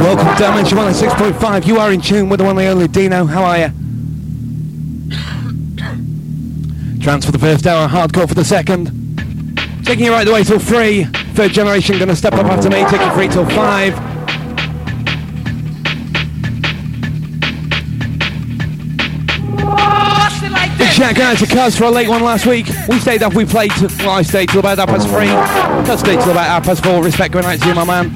Welcome to Dimension 106.5. You are in tune with the one and only Dino. How are you? Trance for the first hour, hardcore for the second. Taking you right the way till 3. Third generation going to step up after me, taking 3 till 5. Big shout out to Cuz for a late one last week. We stayed up, we played, I stayed till about 3:30. Cuz stayed till about 4:30. Respect going out to you, my man.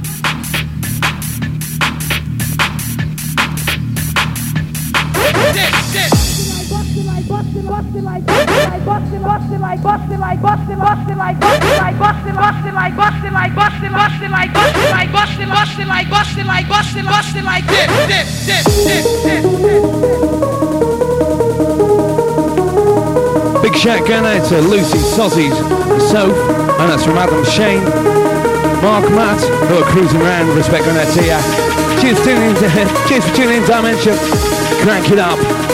Big shout going out to Lucy, Sozzies, Soph, and that's from Adam Shane, Mark, Matt, who are cruising around. Respect going out to you. Cheers for tuning in, Dimension. Crank it up.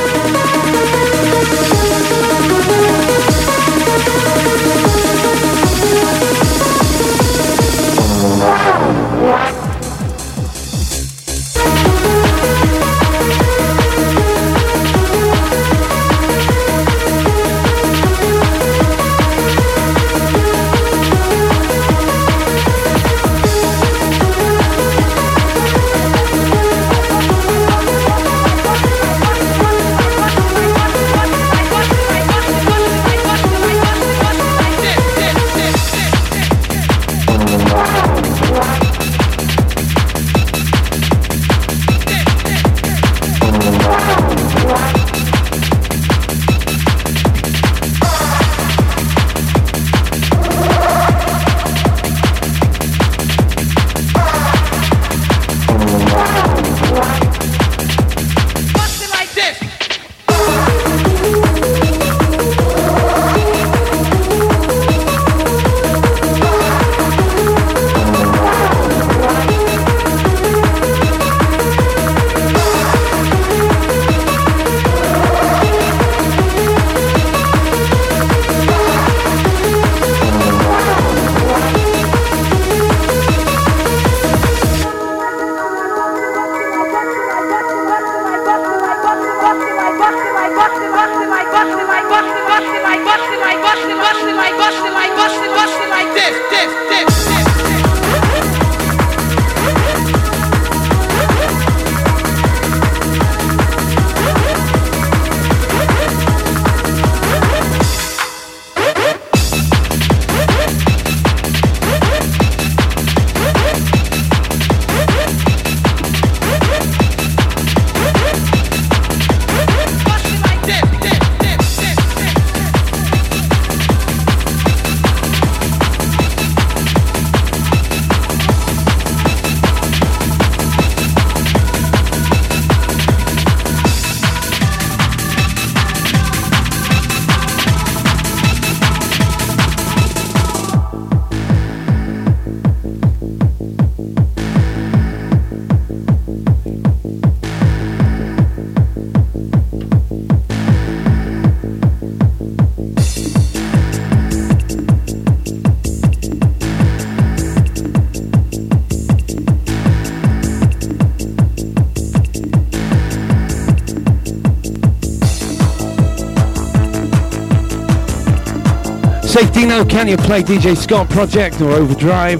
Safe Dino, can you play DJ Scott Project or Overdrive?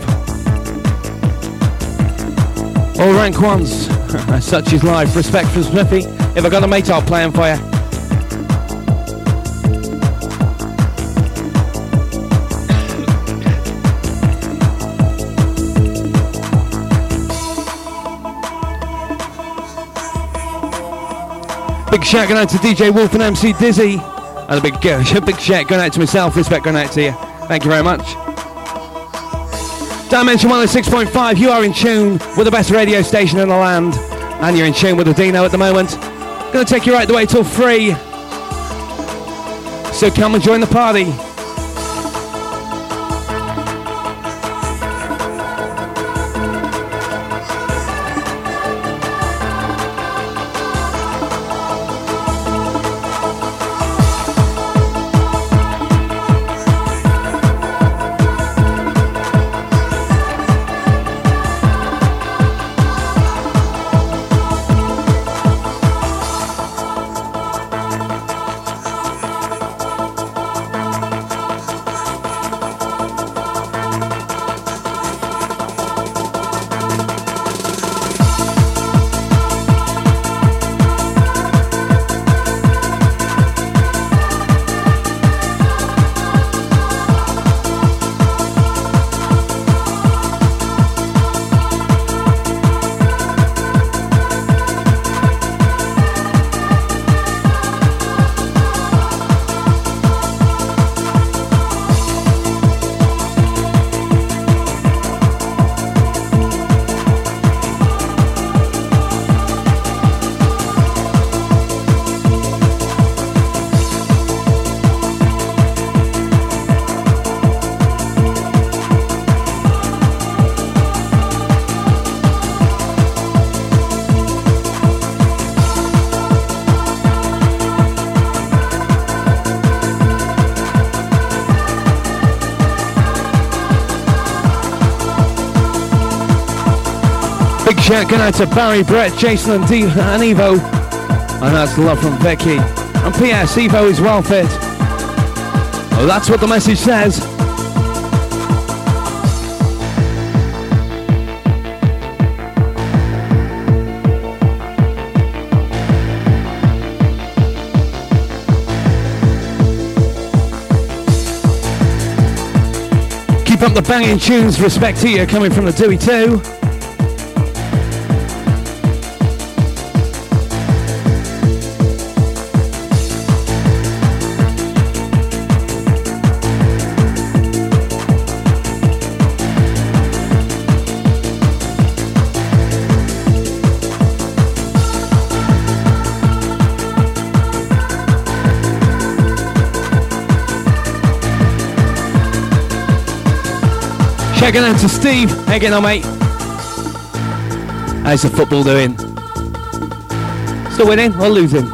All rank ones, such is life. Respect for Smithy. If I got a mate, I'll play him for you. Big shout going out to DJ Wolf and MC Dizzy. And a big shout going out to myself. Respect going out to you. Thank you very much. Dimension 106.5. You are in tune with the best radio station in the land. And you're in tune with the Dino at the moment. Going to take you right the way till 3. So come and join the party. shout going out to Barry, Brett, Jason and Evo. And that's love from Becky. And P.S. Evo is well fit. Oh, that's what the message says. Keep up the banging tunes, respect to you, coming from the Dewey 2. Checking out to Steve. How you getting on, mate? How's the football doing? Still winning or losing?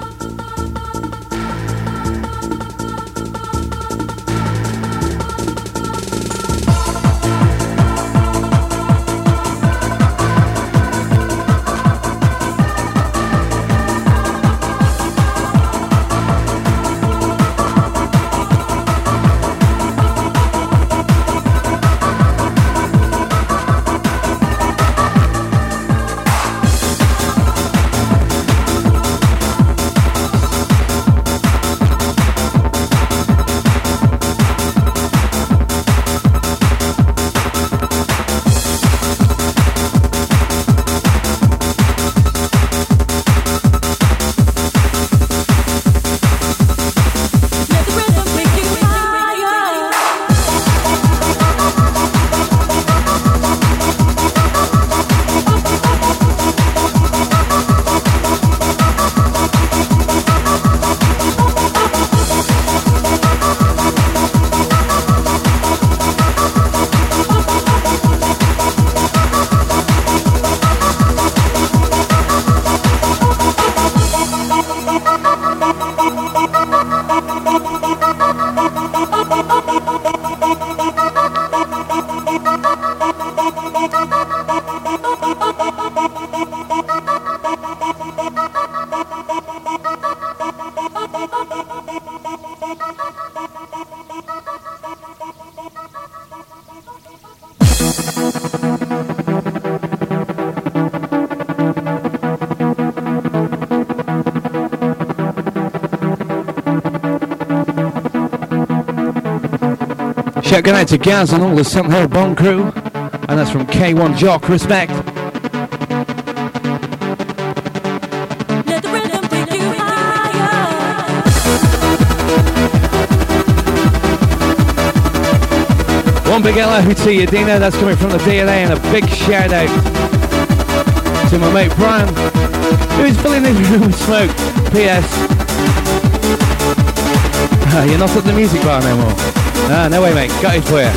Shout going out to Gaz and all the St Hill Bond crew, and that's from K1 Jock, respect. One big hello to you, Dino, that's coming from the DNA, and a big shout out to my mate Brian, who's filling his room with smoke. P.S. You're not at the music bar no more. No way, mate. Got it for you.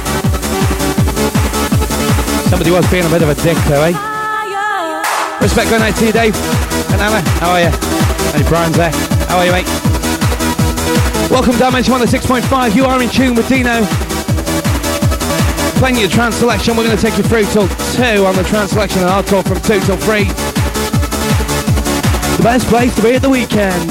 Somebody was being a bit of a dick, though, eh? Respect going out to you, Dave. And Anna, how are you? Hey, Brian's there. How are you, mate? Welcome, Dimension 106.5. You are in tune with Dino. Playing your trance selection. We're going to take you through till 2 on the trance selection and hardcore from 2 till 3. The best place to be at the weekend.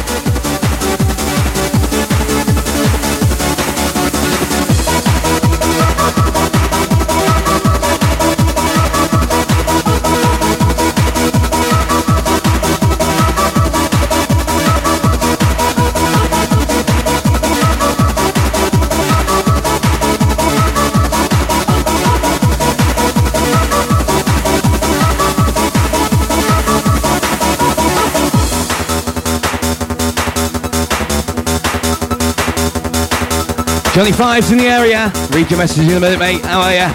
Johnny Five's in the area. Read your message in a minute, mate. How are ya?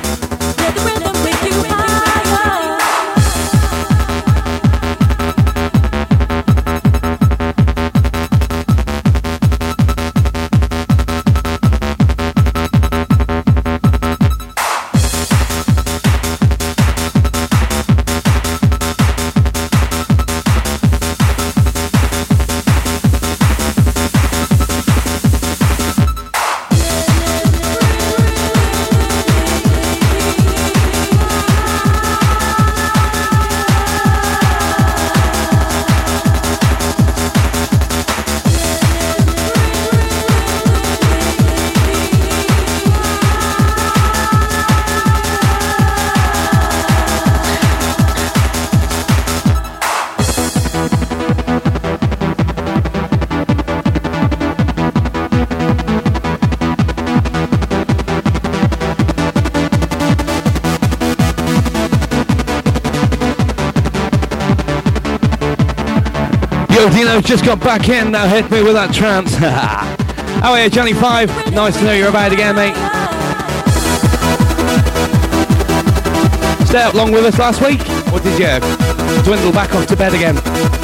Dino just got back in, now hit me with that trance. Oh yeah, Johnny 5, nice to know you're about again, mate. Stay up long with us last week, or did you dwindle back off to bed again?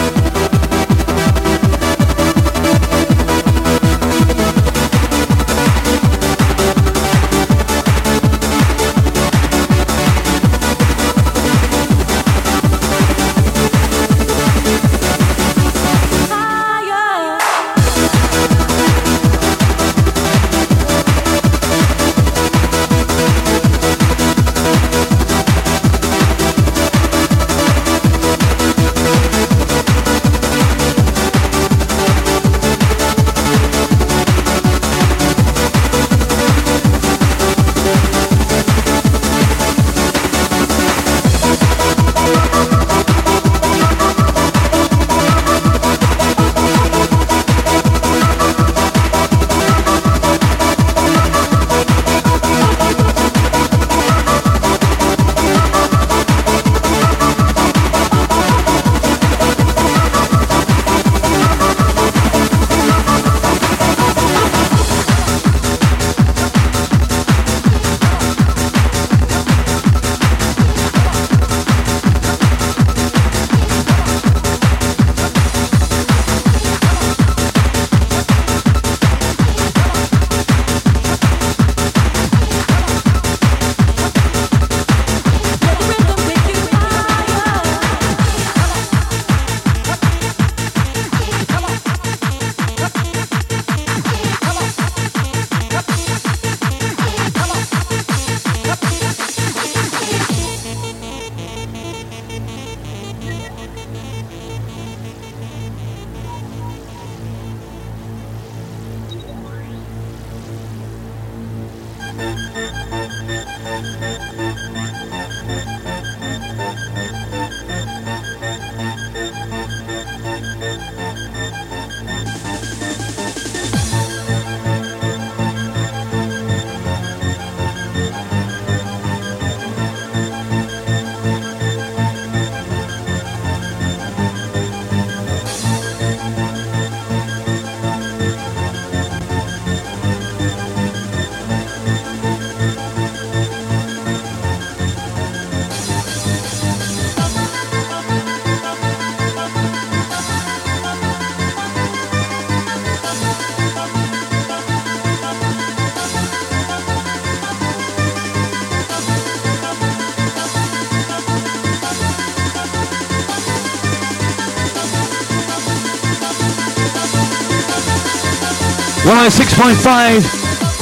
Well, 6.5.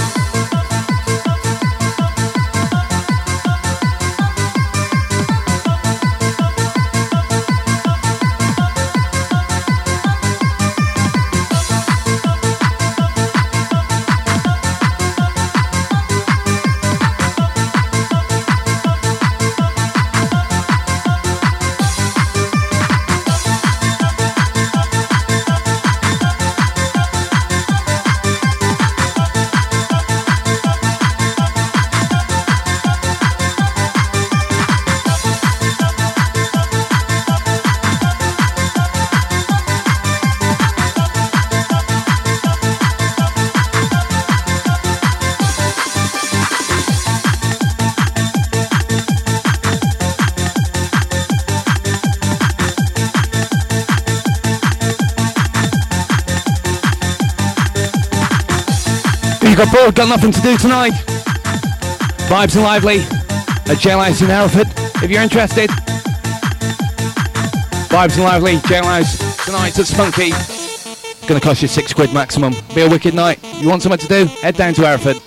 Got bored, got nothing to do tonight. Vibes and Lively at Jail House in Hereford. If you're interested, Vibes and Lively, Jail House tonight at Spunky. Gonna cost you £6 maximum. Be a wicked night. You want something to do? Head down to Hereford.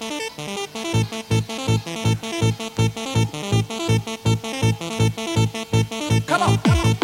Come on, come on.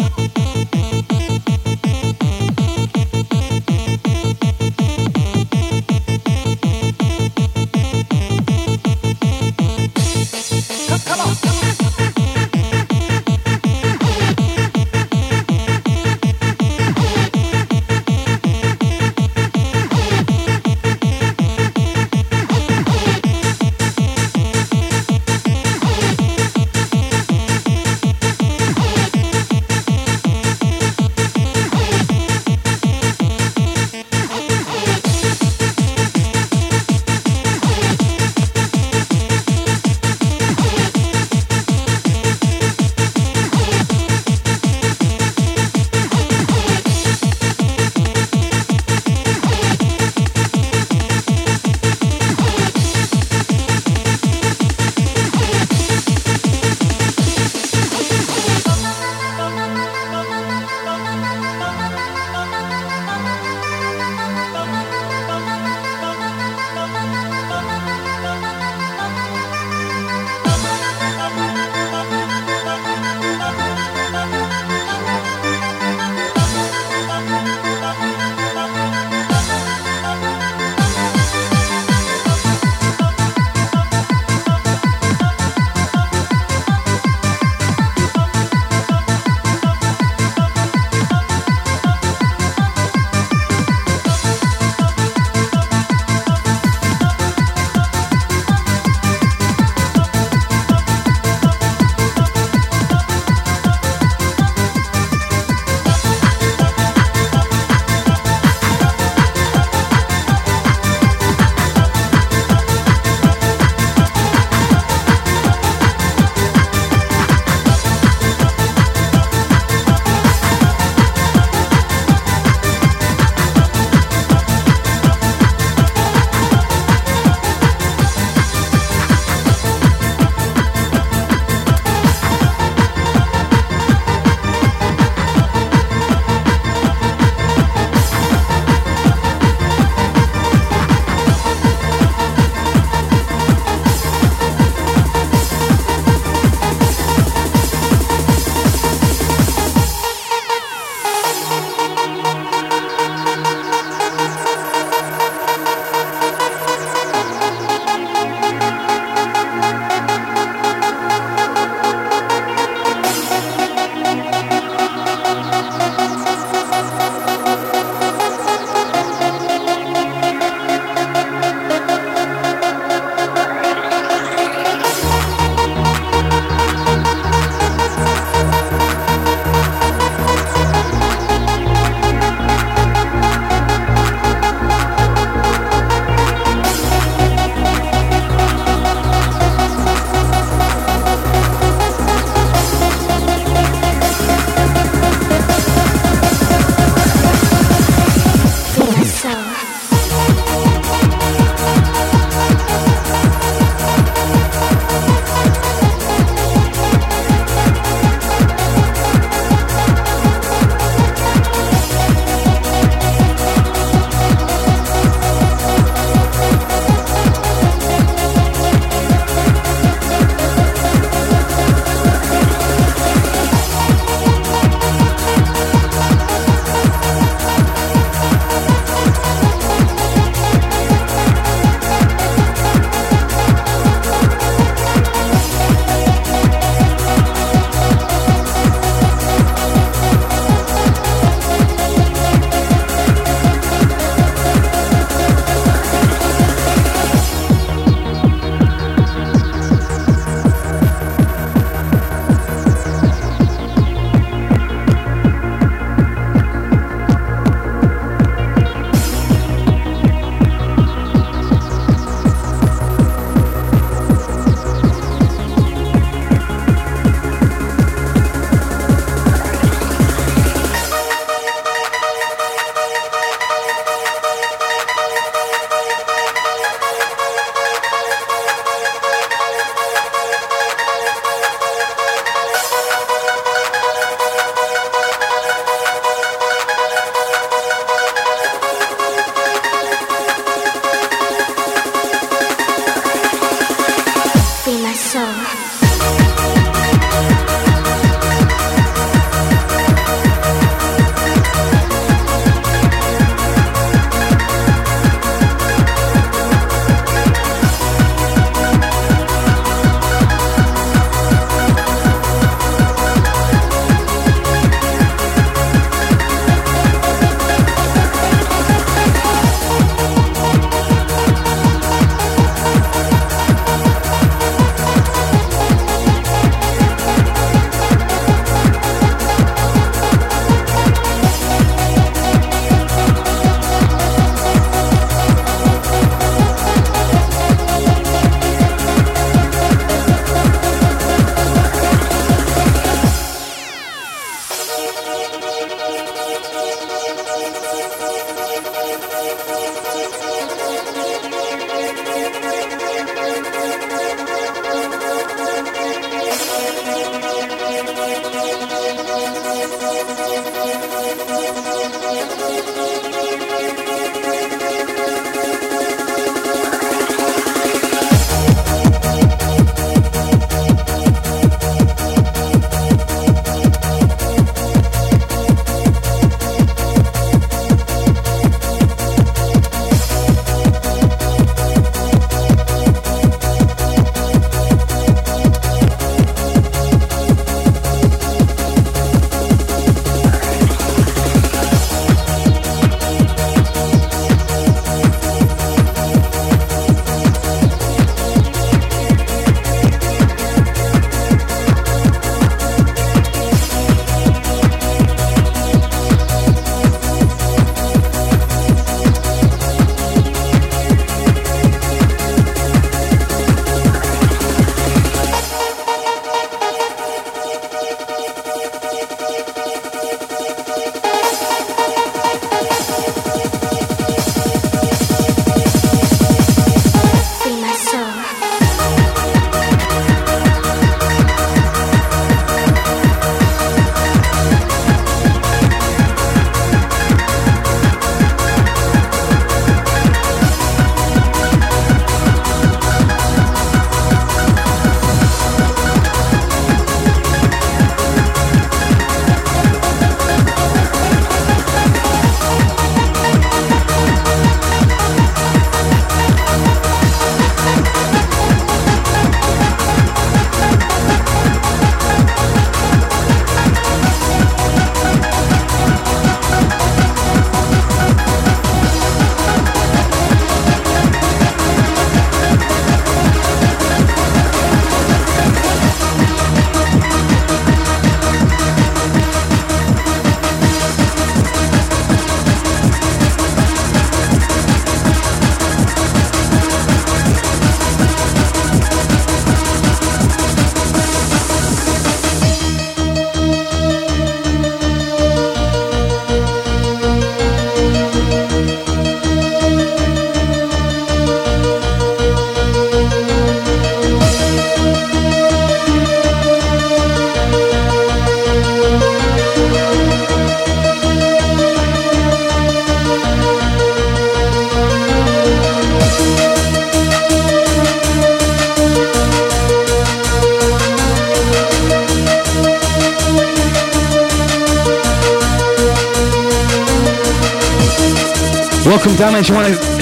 Welcome, Damage.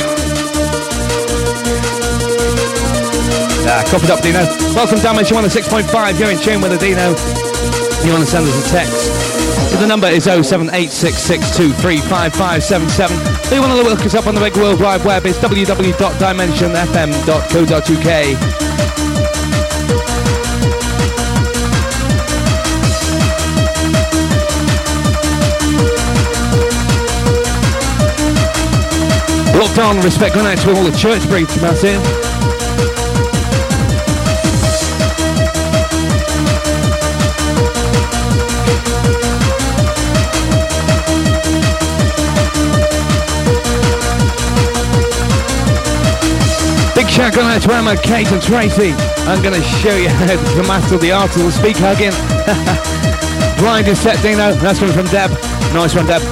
Copied up, Dino. Welcome, Damage. You want a 6.5. You're in tune with the Dino. You want to send us a text. The number is 07866235577. If you want to look us up on the big World Wide Web, it's www.dimensionfm.co.uk. Locked on, respect grenades with all the church breeds from us here. Big shout out to Emma, Kate and Tracy. I'm going to show you how to master the art of the speak hugging. Blind is set, Dino. That's one from Deb. Nice one, Deb.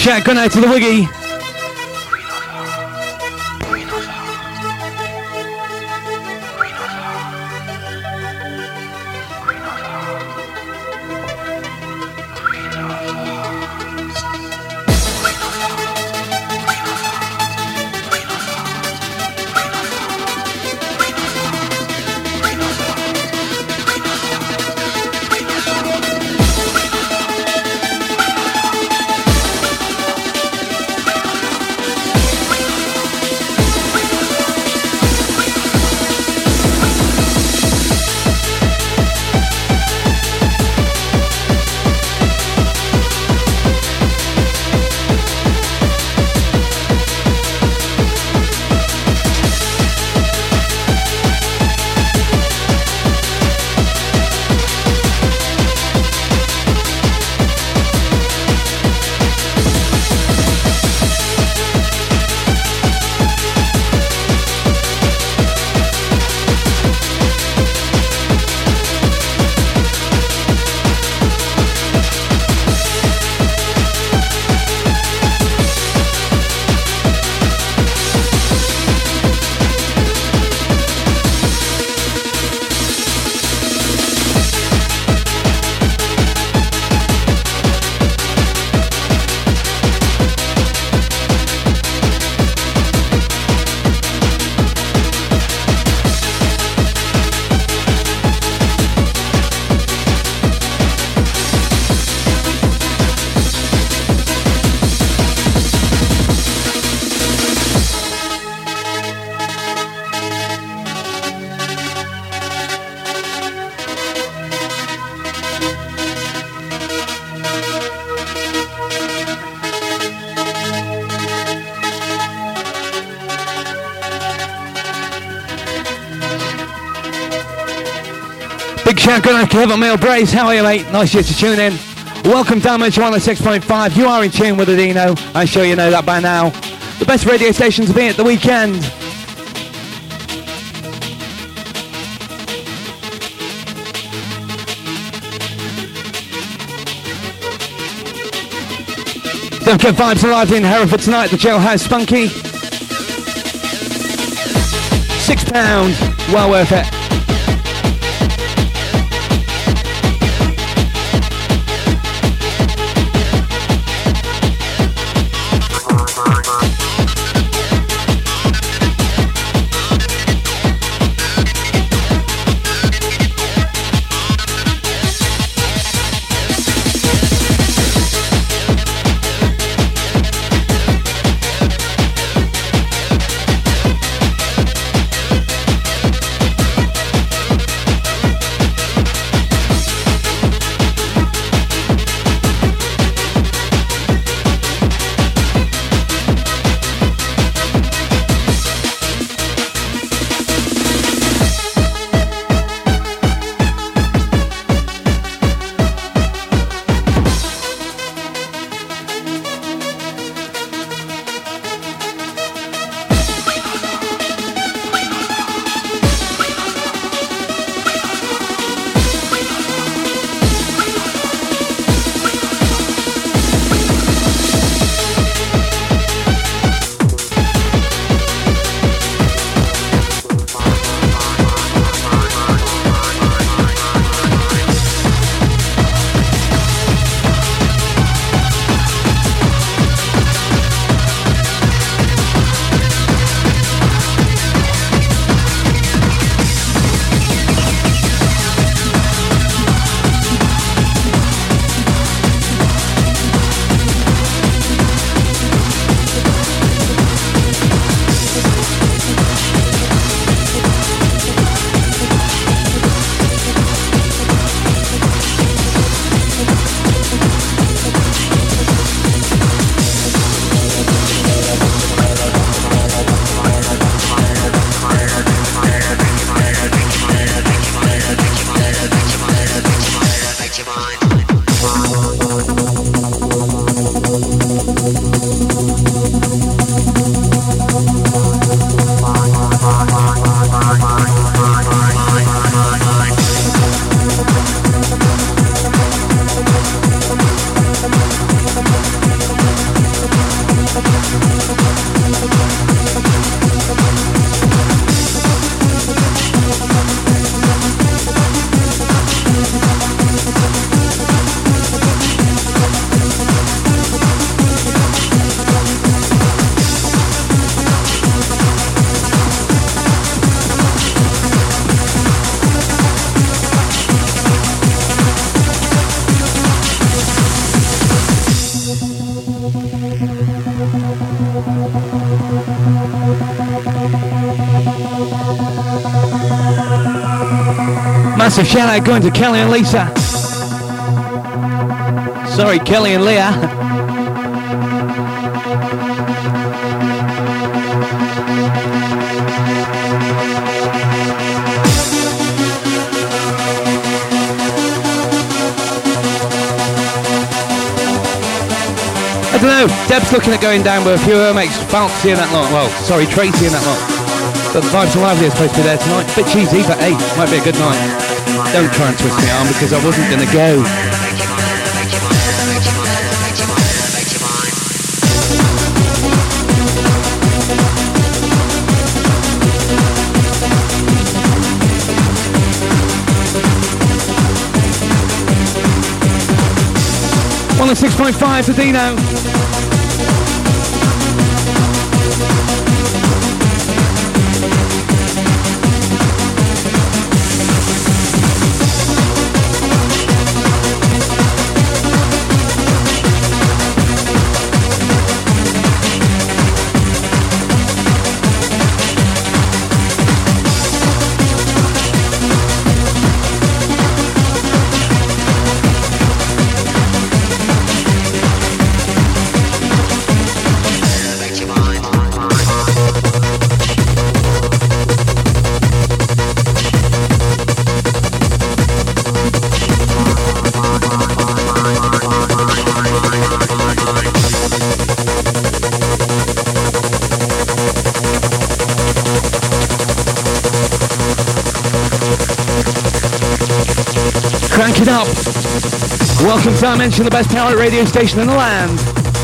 shout going out to the Wiggy. Big shout going out to Kevin Mill Brace. How are you, mate? Nice to tune in. Welcome down to 106.5. You are in tune with Adino. I'm sure you know that by now. The best radio station to be at the weekend. Don't get vibes alive in Hereford tonight. The Jailhouse Spunky. £6. Well worth it. Massive shout out going to Kelly and Lisa. Sorry, Kelly and Leah. I don't know, Deb's looking at going down with a few of her mates. Fancy in that lot. Well, sorry, Tracy in that lot. But the Vibes and Lively are supposed to be there tonight. Bit cheesy, but hey, might be a good night. Don't try and twist my arm because I wasn't going to go. On the 6.5 to Dino. Crank it up. Welcome to Dimension, the best power radio station in the land.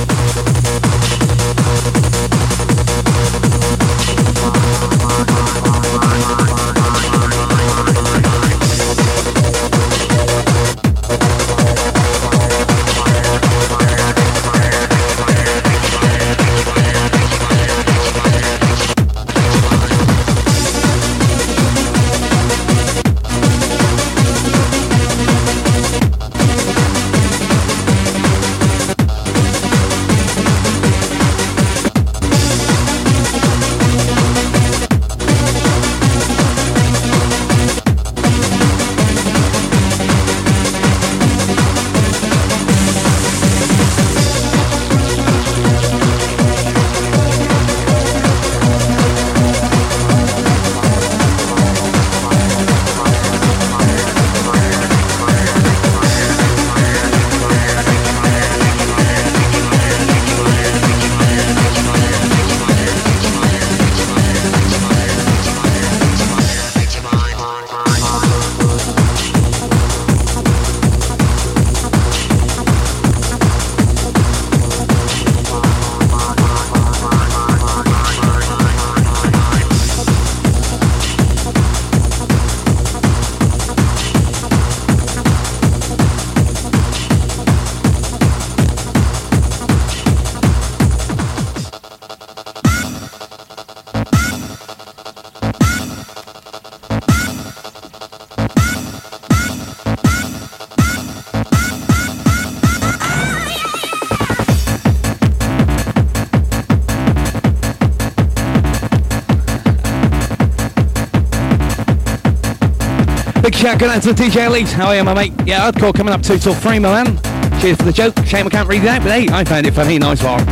Big shout going out to the DJ Elite. How are you, my mate? Yeah, hardcore coming up 2 till 3, my man. Cheers for the joke. Shame I can't read it out, but hey, I found it funny. Nice one.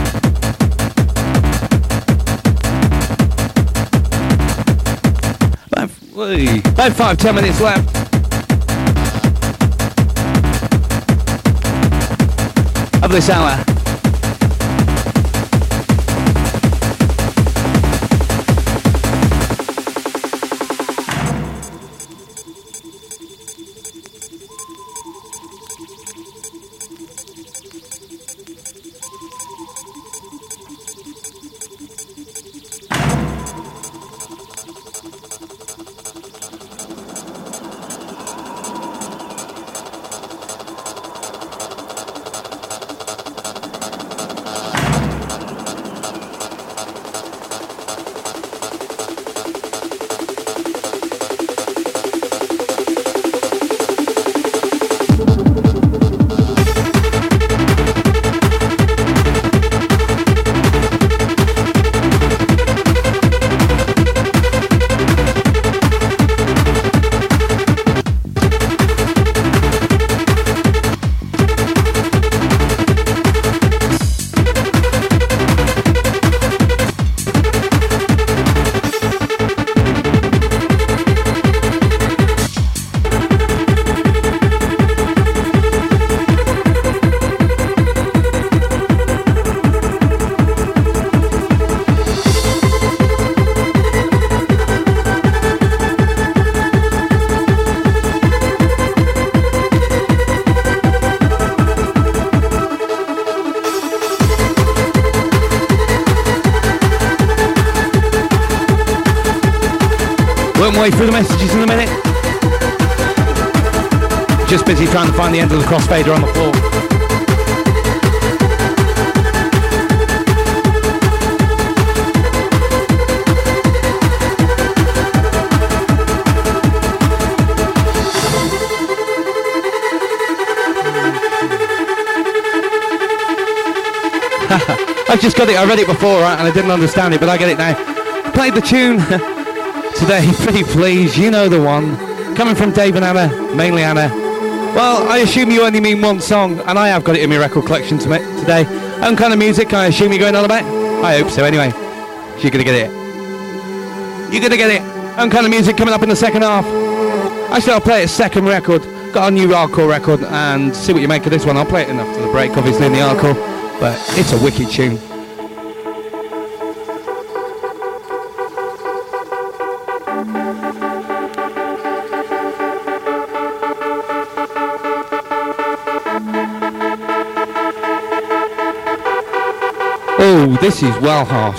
About 5-10 minutes left. Of this hour. Work my way through the messages in a minute. Just busy trying to find the end of the crossfader on the floor. I've just got it, I read it before, right, and I didn't understand it, but I get it now. Played the tune today, Pretty Please, you know the one. Coming from Dave and Anna, mainly Anna. Well, I assume you only mean one song, and I have got it in my record collection today. Own kind of music, I assume you're going on about? I hope so, anyway. You're going to get it. You're going to get it. Own kind of music coming up in the second half. Actually, I'll play its second record. Got a new hardcore record, and see what you make of this one. I'll play it after the break, obviously, in the hardcore. But it's a wicked tune. Oh, this is well harsh.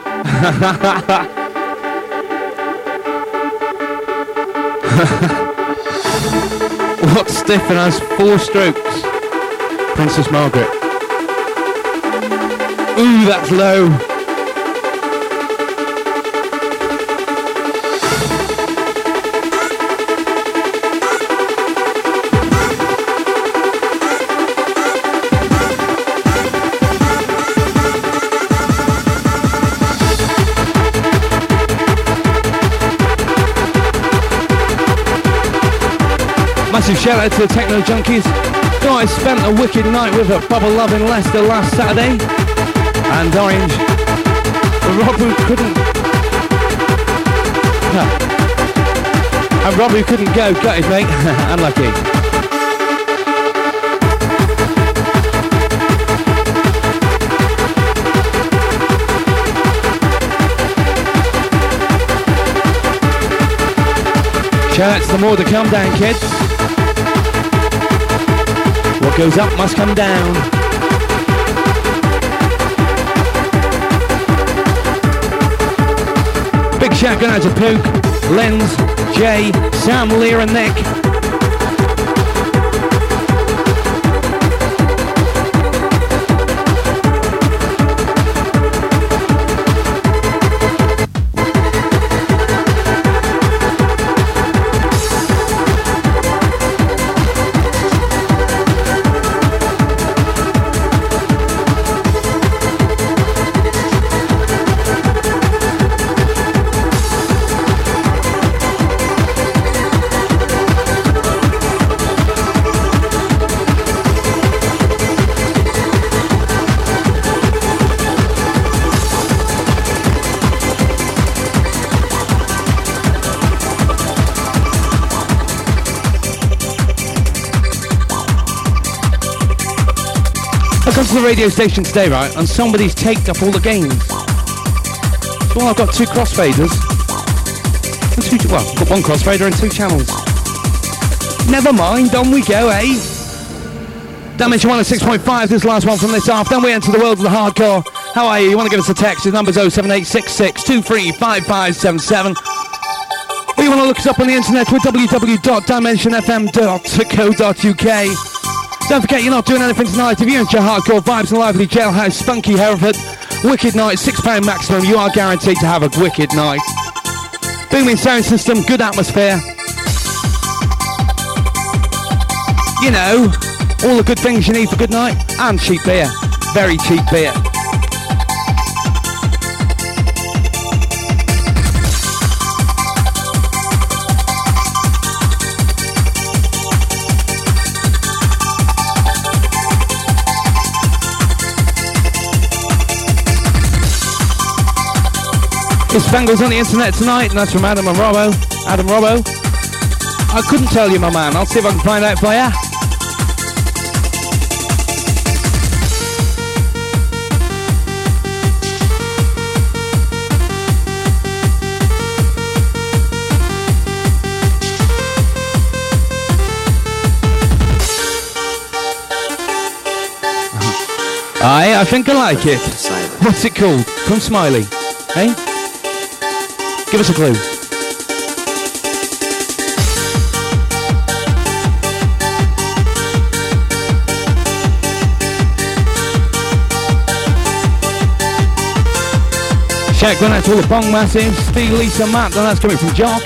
What's stiff and has 4 strokes? Princess Margaret. Ooh, that's low. Massive shout out to the Techno Junkies. Guys spent a wicked night with a Bubble Love in Leicester last Saturday. And Orange. Rob who couldn't. And Rob who couldn't go, got his mate. Unlucky. Shout out to the more to come down, kids. What goes up must come down. Big shout going out to Pook, Lenz, Jay, Sam, Lear and Nick. I come to the radio station today, right, and somebody's taped up all the games. Well, I've got 2 crossfaders. I've got 1 crossfader and 2 channels. Never mind, on we go, eh? Dimension 106.5, this last one from this half. Then we enter the world of the hardcore. How are you? You want to give us a text? His number's 07866235577. Or you want to look us up on the internet with www.dimensionfm.co.uk. Don't forget, you're not doing anything tonight. If you're into hardcore vibes and lively jailhouse, spunky Hereford, wicked night, £6 maximum, you are guaranteed to have a wicked night. Booming sound system, good atmosphere. You know, all the good things you need for good night, and cheap beer. Very cheap beer. It's Spangles on the internet tonight, and that's from Adam and Robbo. Adam Robbo. I couldn't tell you, my man. I'll see if I can find out for you. I think I like it. What's it called? From Smiley. Hey? Give us a clue. shout going out to all the Bong Massives. Steve, Lisa, Matt, and that's coming from Jock.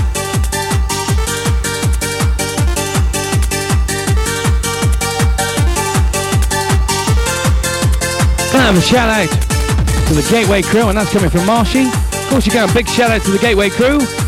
Gonna have a shout out to the Gateway crew, and that's coming from Marshy. Of course, you got a big shout out to the Gateway crew.